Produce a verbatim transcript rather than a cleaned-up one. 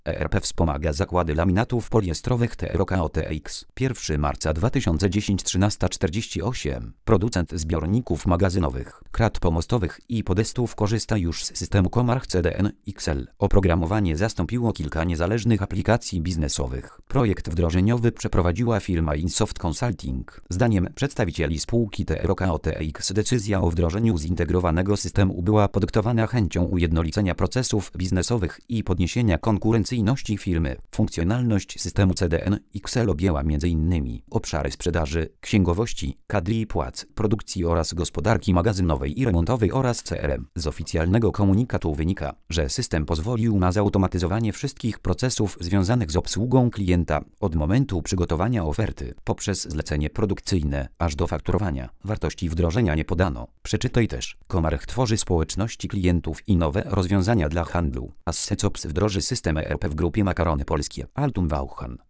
E R P wspomaga zakłady laminatów poliestrowych T R O K O T X. pierwszego marca dwa tysiące dziesiątego trzynaście czterdzieści osiem. Producent zbiorników magazynowych, krat pomostowych i podestów korzysta już z systemu Comarch C D N X L. Oprogramowanie zastąpiło kilka niezależnych aplikacji biznesowych. Projekt wdrożeniowy przeprowadziła firma InSoft Consulting. Zdaniem przedstawicieli spółki T R O K O T X decyzja o wdrożeniu zintegrowanego systemu była podyktowana chęcią ujednolicenia procesów biznesowych i podniesienia konkurencyjności firmy. Funkcjonalność systemu C D N X L objęła między innymi obszary sprzedaży, księgowości, kadry i płac, produkcji oraz gospodarki magazynowej i remontowej oraz C R M. Z oficjalnego komunikatu wynika, że system pozwolił na zautomatyzowanie wszystkich procesów związanych z obsługą klienta, od momentu przygotowania oferty, poprzez zlecenie produkcyjne, aż do fakturowania. Wartości wdrożenia nie podano. Przeczytaj też. Comarch tworzy społeczności klientów i nowe rozwiązania dla handlu. Assecops wdroży system E R P w grupie Makarony Polskie. Altum Wauchan.